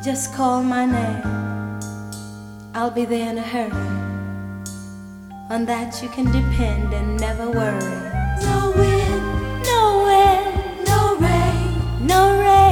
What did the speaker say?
Just call my name, I'll be there in a hurry. On that you can depend and never worry. No wind, no rain, no